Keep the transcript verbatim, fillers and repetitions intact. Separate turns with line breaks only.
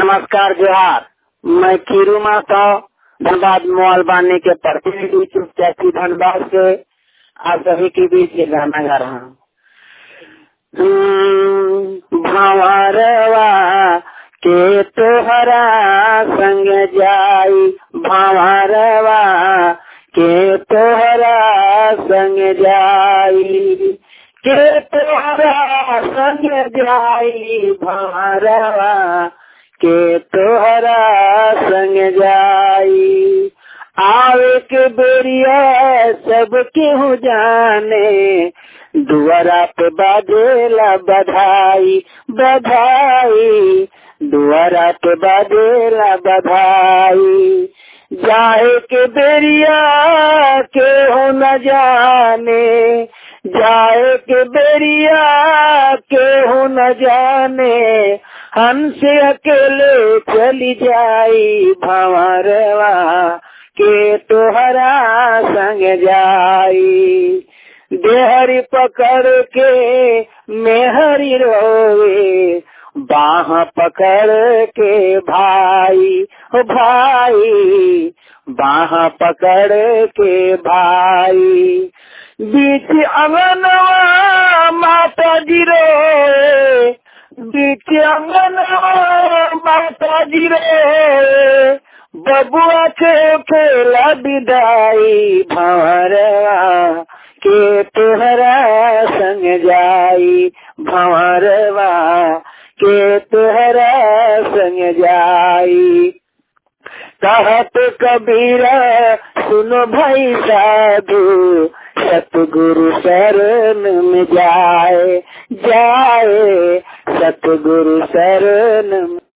नमस्कार जोहार। मैं खीरू माता धनबाद मोल बांधने के प्रतिनिधि चुपचाची धनबाद से आप सभी के बीच ये गाना गा रहा हूँ। भंवरवा के तोहरा संग जाई, भंवरवा के तोहरा संग जाई, के तोहरा संग जाई, भंवरवा के तोहरा संग जाई। आवे के बेरिया सब केहू जाने, दुआरा पे बाजेला बधाई बधाई, दुआरा पे बाजेला बधाई। जाए के बेरिया केहू न जाने, जाए के बेरिया केहू न जाने, हमसे अकेले चली जाई, भंवरवा के तोहरा संग जाई। देहरी पकड़ के मेहरी रोवे, बाह पकड़ के भाई ओ भाई, बाह पकड़ के भाई। बीच अंगनवा माता जी रोए, बीच अंगनवा माता जी रोए, बबुआ के खेला विदाई, भंवरवा के तोहरा संग जाई, भंवरवा के तोहरा संग जाई। कहत कबीरा सुनो भाई साधु, सतगुरु शरण में जाए जाए, सतगुरु शरण